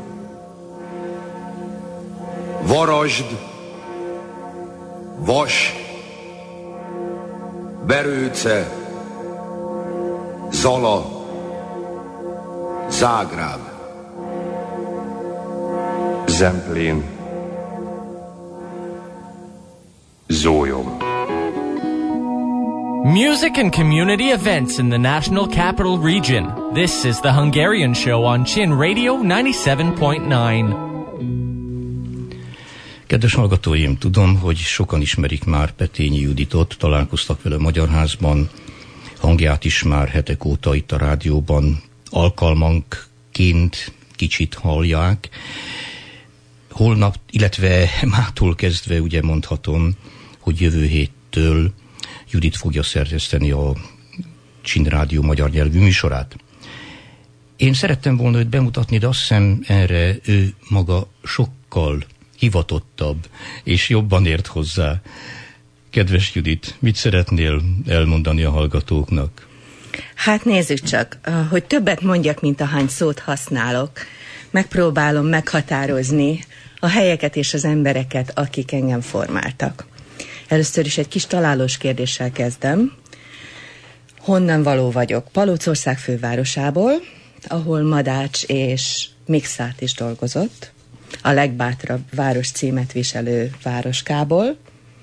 Varasd, Vas, Berőce, Zala, Zágráb. Zemplén, Zólyom. Music and community events in the National Capital Region. This is the Hungarian Show on Chin Radio 97.9. Kedves hallgatóim, tudom, hogy sokan ismerik már Petényi Juditot, találkoztak vele a Magyar Házban, hangját is már hetek óta itt a rádióban alkalmanként kicsit hallják. Holnap, illetve mától kezdve ugye mondhatom, hogy jövő héttől Judit fogja szerkeszteni a Csin Rádió magyar nyelvű műsorát. Én szerettem volna őt bemutatni, de azt hiszem erre ő maga sokkal hivatottabb és jobban ért hozzá. Kedves Judit, mit szeretnél elmondani a hallgatóknak? Hát nézzük csak, hogy többet mondjak, mint ahány szót használok. Megpróbálom meghatározni a helyeket és az embereket, akik engem formáltak. Először is egy kis találós kérdéssel kezdem. Honnan való vagyok? Palócország fővárosából, ahol Madács és Mikszáth is dolgozott, a legbátrabb város címet viselő városkából,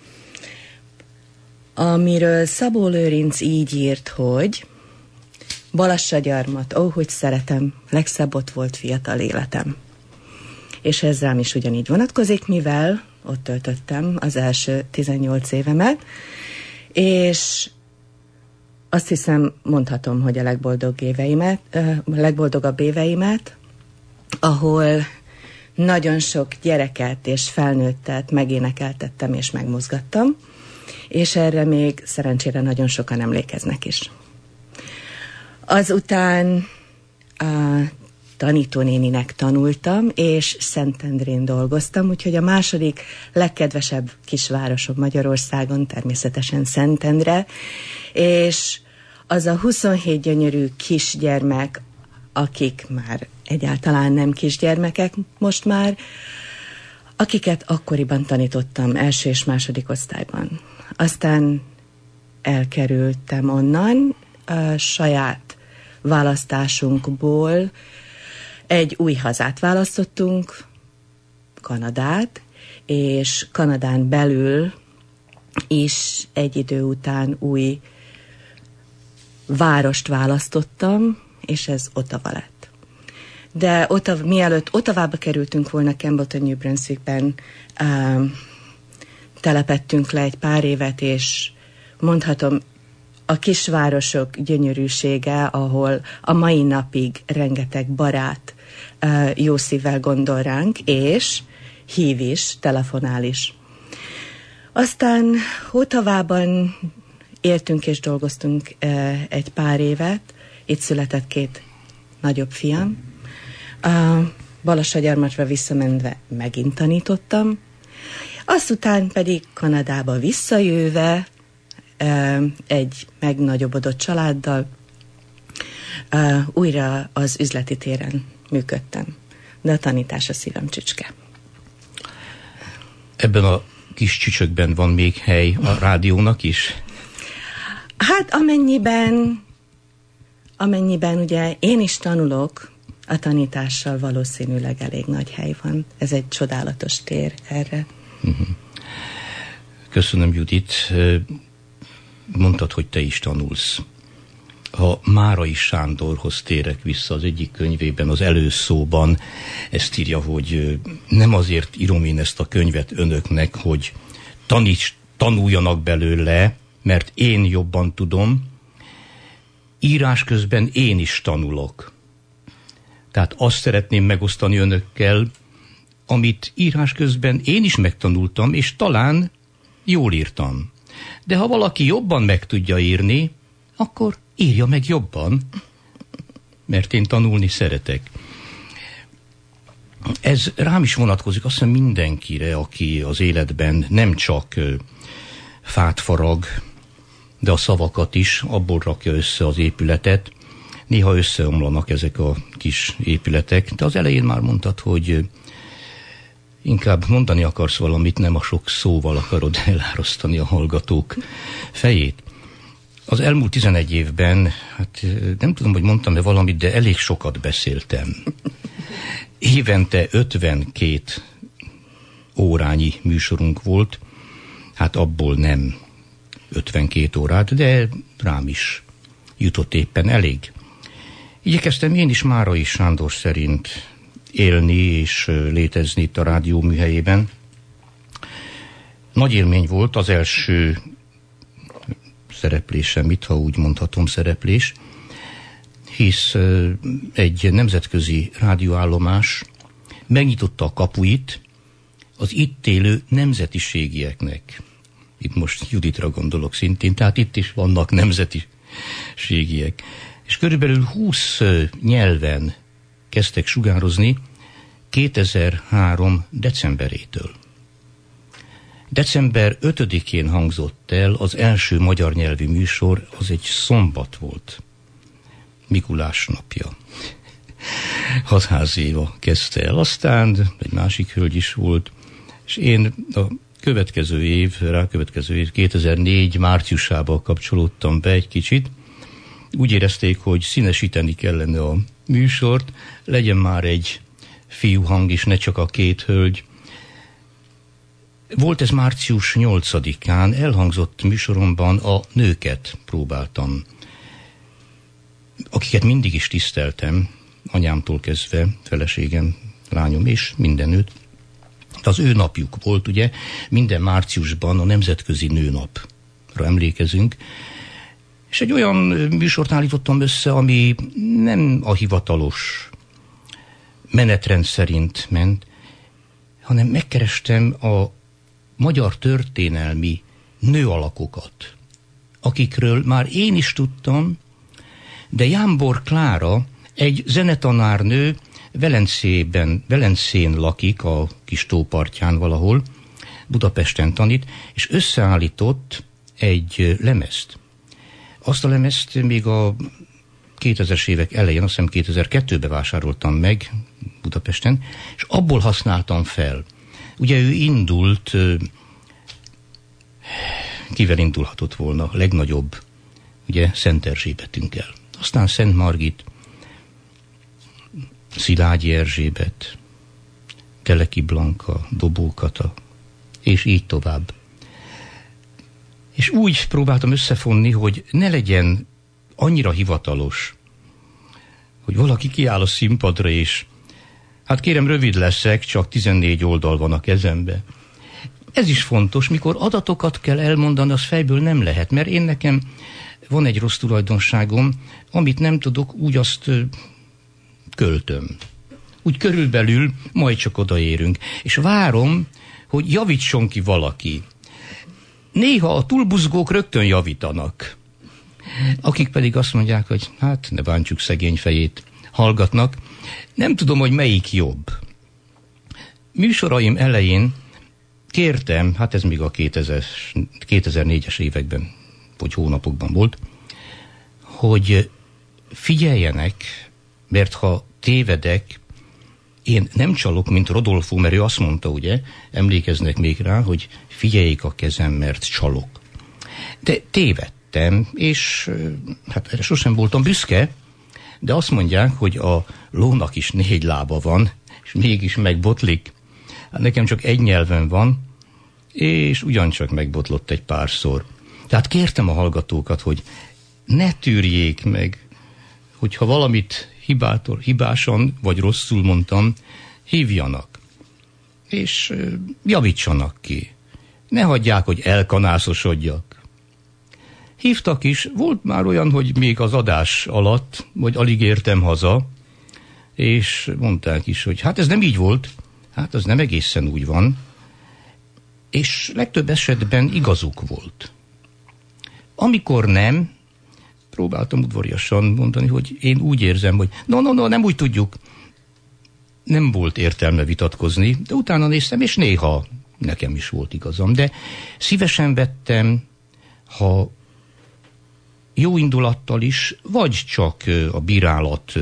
amiről Szabó Lőrinc így írt, hogy Balassagyarmat, ó, hogy szeretem, legszebb ott volt fiatal életem. És ez rám is ugyanígy vonatkozik, mivel ott töltöttem az első 18 évemet, és azt hiszem, mondhatom, hogy a legboldogabb éveimet, ahol nagyon sok gyereket és felnőttet megénekeltettem és megmozgattam, és erre még szerencsére nagyon sokan emlékeznek is. Azután a tanítónéninek tanultam, és Szentendrén dolgoztam, úgyhogy a második legkedvesebb kisvárosom Magyarországon természetesen Szentendre, és az a 27 gyönyörű kisgyermek, akik már egyáltalán nem kisgyermekek most már, akiket akkoriban tanítottam első és második osztályban. Aztán elkerültem onnan, a saját választásunkból egy új hazát választottunk, Kanadát, és Kanadán belül is egy idő után új várost választottam, és ez Ottawa lett. De mielőtt Ottavába kerültünk volna, Campbellton, New Brunswickben telepettünk le egy pár évet, és mondhatom, a kisvárosok gyönyörűsége, ahol a mai napig rengeteg barát jó szívvel gondol ránk, és hív is, telefonál is. Aztán Ottawában éltünk és dolgoztunk egy pár évet, itt született 2 nagyobb fiam. Balassagyarmatra visszamenve megint tanítottam, azután pedig Kanadába visszajöve egy megnagyobbodott családdal újra az üzleti téren működtem, de a tanítás a szívem csücske. Ebben a kis csücsökben van még hely a rádiónak is? Hát amennyiben ugye én is tanulok, a tanítással valószínűleg elég nagy hely van. Ez egy csodálatos tér erre. Köszönöm, Judit. Mondtad, hogy te is tanulsz. Ha Márai Sándorhoz térek vissza, az egyik könyvében, az előszóban ezt írja, hogy nem azért írom én ezt a könyvet önöknek, hogy tanuljanak belőle, mert én jobban tudom, írás közben én is tanulok. Tehát azt szeretném megosztani önökkel, amit írás közben én is megtanultam, és talán jól írtam. De ha valaki jobban meg tudja írni, akkor írja meg jobban, mert én tanulni szeretek. Ez rám is vonatkozik, azt hiszem mindenkire, aki az életben nem csak fát farag, de a szavakat is, abból rakja össze az épületet. Néha összeomlanak ezek a kis épületek, de az elején már mondtad, hogy inkább mondani akarsz valamit, nem a sok szóval akarod elárasztani a hallgatók fejét. Az elmúlt 11 évben, hát nem tudom, hogy mondtam-e valamit, de elég sokat beszéltem. Évente 52 órányi műsorunk volt, hát abból nem 52 órát, de rám is jutott éppen elég. Igyekeztem én is Márai Sándor szerint élni és létezni itt a rádió műhelyében. Nagy élmény volt az első szereplésem, itt, ha úgy mondhatom, szereplés, hisz egy nemzetközi rádióállomás megnyitotta a kapuit az itt élő nemzetiségieknek. Itt most Juditra gondolok szintén, tehát itt is vannak nemzetiségiek. És körülbelül 20 nyelven kezdtek sugározni 2003. decemberétől. December 5-én hangzott el az első magyar nyelvű műsor, az egy szombat volt. Mikulás napja. Hatházi Éva kezdte el, aztán egy másik hölgy is volt, és én a rákövetkező év 2004 márciusában kapcsolódtam be egy kicsit. Úgy érezték, hogy színesíteni kellene a műsort, legyen már egy fiúhang is, ne csak a két hölgy. Volt ez március 8-án, elhangzott műsoromban a nőket próbáltam, akiket mindig is tiszteltem, anyámtól kezdve, feleségem, lányom és mindenütt. Az ő napjuk volt, ugye, minden márciusban a Nemzetközi Nőnapra emlékezünk, és egy olyan műsort állítottam össze, ami nem a hivatalos menetrend szerint ment, hanem megkerestem a magyar történelmi nőalakokat, akikről már én is tudtam, de Jámbor Klára, egy zenetanárnő, Velencén lakik, a kis tópartján valahol, Budapesten tanít, és összeállított egy lemezt. Azt a lemezt még a 2000-es évek elején, azt hiszem 2002-ben vásároltam meg Budapesten, és abból használtam fel. Ugye ő indult, kivel indulhatott volna, a legnagyobb, ugye Szent Erzsébetünkkel. Aztán Szent Margit, Szilágyi Erzsébet, Teleki Blanka, Dobó Kata, és így tovább. És úgy próbáltam összefonni, hogy ne legyen annyira hivatalos, hogy valaki kiáll a színpadra, és hát kérem, rövid leszek, csak 14 oldal van a kezembe. Ez is fontos, mikor adatokat kell elmondani, az fejből nem lehet, mert én nekem van egy rossz tulajdonságom, amit nem tudok, úgy azt költöm. Úgy körülbelül majd csak odaérünk. És várom, hogy javítson ki valaki. Néha a túlbuzgók rögtön javítanak. Akik pedig azt mondják, hogy hát ne bántsuk szegény fejét, hallgatnak. Nem tudom, hogy melyik jobb. Műsoraim elején kértem, hát ez még a 2004-es években, vagy hónapokban volt, hogy figyeljenek, mert ha tévedek, én nem csalok, mint Rodolfo, mert ő azt mondta, ugye, emlékeznek még rá, hogy figyeljék a kezem, mert csalok. De tévedtem, és hát erre sosem voltam büszke, de azt mondják, hogy a lónak is 4 lába van, és mégis megbotlik. Hát nekem csak egy nyelven van, és ugyancsak megbotlott egy párszor. Tehát kértem a hallgatókat, hogy ne tűrjék meg, hogyha valamit hibásan vagy rosszul mondtam, hívjanak, és javítsanak ki. Ne hagyják, hogy elkanászosodjak. hívtak is, volt már olyan, hogy még az adás alatt, vagy alig értem haza, és mondták is, hogy hát ez nem így volt, hát az nem egészen úgy van, és legtöbb esetben igazuk volt. Amikor nem, próbáltam udvariasan mondani, hogy én úgy érzem, hogy nem úgy tudjuk. Nem volt értelme vitatkozni, de utána néztem, és néha nekem is volt igazam, de szívesen vettem, ha jó indulattal is, vagy csak a bírálat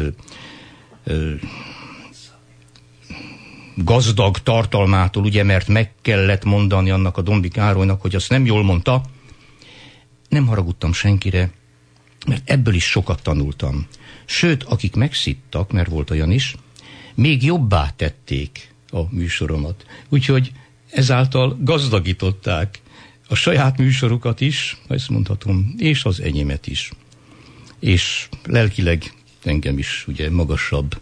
gazdag tartalmától, ugye, mert meg kellett mondani annak a Dombi Károlynak, hogy azt nem jól mondta. Nem haragudtam senkire, mert ebből is sokat tanultam. Sőt, akik megszittak, mert volt olyan is, még jobbá tették a műsoromat. Úgyhogy ezáltal gazdagították a saját műsorukat is, ha ezt mondhatom, és az enyémet is. És lelkileg engem is ugye magasabb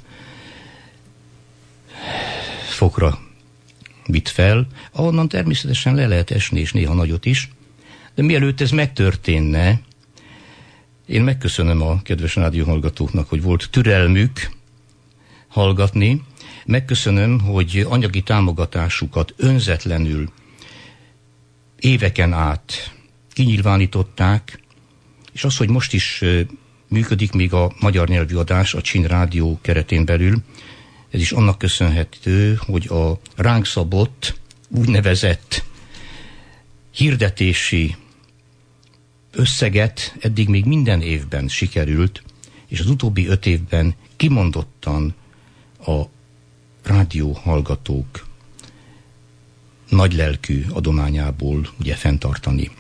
fokra vitt fel, ahonnan természetesen le lehet esni, és néha nagyot is. De mielőtt ez megtörténne, én megköszönöm a kedves rádióhallgatóknak, hogy volt türelmük hallgatni. Megköszönöm, hogy anyagi támogatásukat önzetlenül éveken át kinyilvánították, és az, hogy most is működik még a magyar nyelvű adás a Csin Rádió keretén belül, ez is annak köszönhető, hogy a ránk szabott úgynevezett hirdetési összeget eddig még minden évben sikerült, és az utóbbi 5 évben kimondottan a rádióhallgatók nagylelkű adományából ugye fenntartani.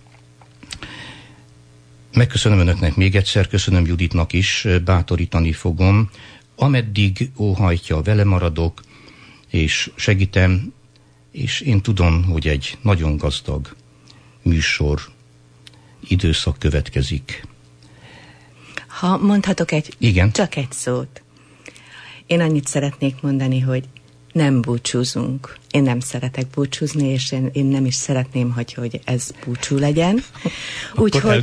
Megköszönöm önöknek még egyszer, köszönöm Juditnak is, bátorítani fogom. Ameddig óhajtja, vele maradok, és segítem, és én tudom, hogy egy nagyon gazdag műsor időszak következik. Ha mondhatok Igen. Csak egy szót. Én annyit szeretnék mondani, hogy nem búcsúzunk. Én nem szeretek búcsúzni, és én nem is szeretném, hogy ez búcsú legyen. Úgyhogy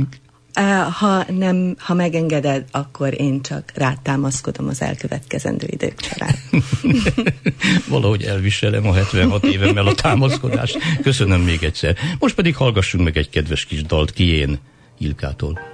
ha megengeded, akkor én csak rád támaszkodom az elkövetkezendő idők során. Valahogy elviselem a 76 évemmel a támaszkodást. Köszönöm még egyszer. Most pedig hallgassunk meg egy kedves kis dalt Kijén Ilkától.